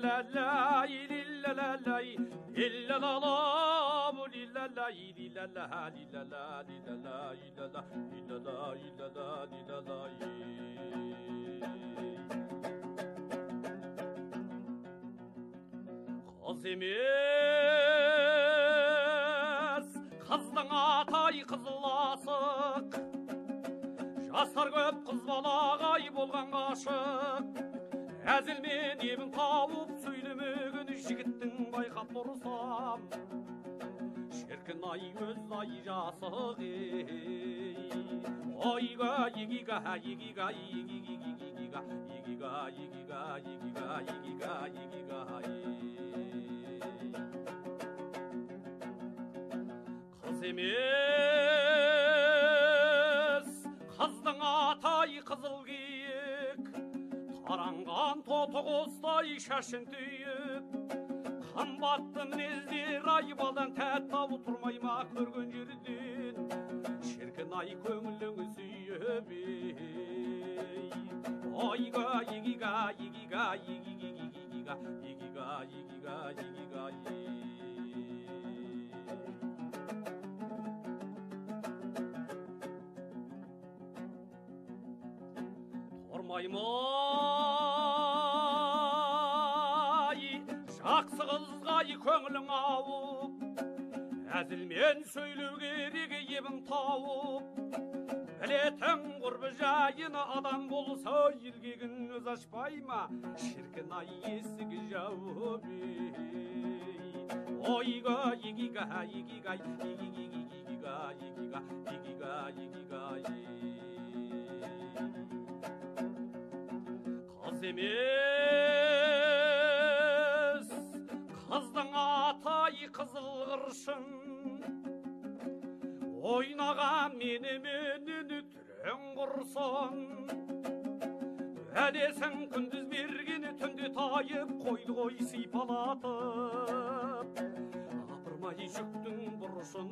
la la la la la illa la la la la illa la la illa la illa la illa la illa la illa la illa la Kız емес kыздың атай қызыласық жастар көп қыз балағай болған ғашық әзілмен емін тауып сөйлемеген жігіттің байқап тұрсам шіркін ай өз ай жасық ойға егига егига егига егига егига егига егига егига қыз емес қыздың атай қызыл киік таранған тоты қостай шашын түйіп қымбатты мінездер ай балдан тәтті ау тұрмай ма көрген жерден шіркін ай көңілің сүйіп ойға егига егига егига егига егига егига егига Тұрмаймай жақсы қызға көңілің ауып әзілмен сөйлеу керек емін тауып білетін құрбы жайын адам болса еркегін өз ашпай ма шіркін ай есігі жауып ойға егига егига егига егига егига егига қыз емес қыздың атай қызыл қыршын ойнаған менімен түрің құрсын әлесің күндіз берген түнде тайып қойды ғой сипалатып апырмай жүктің бұрышын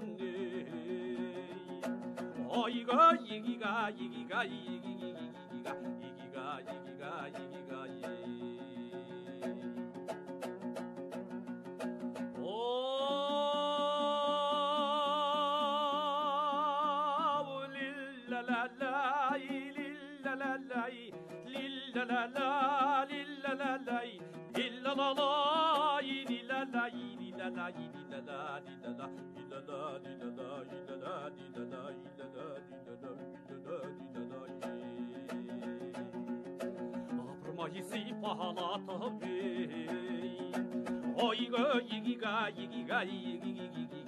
ойға егига егига егига егига егига егига Ойға егига егига егига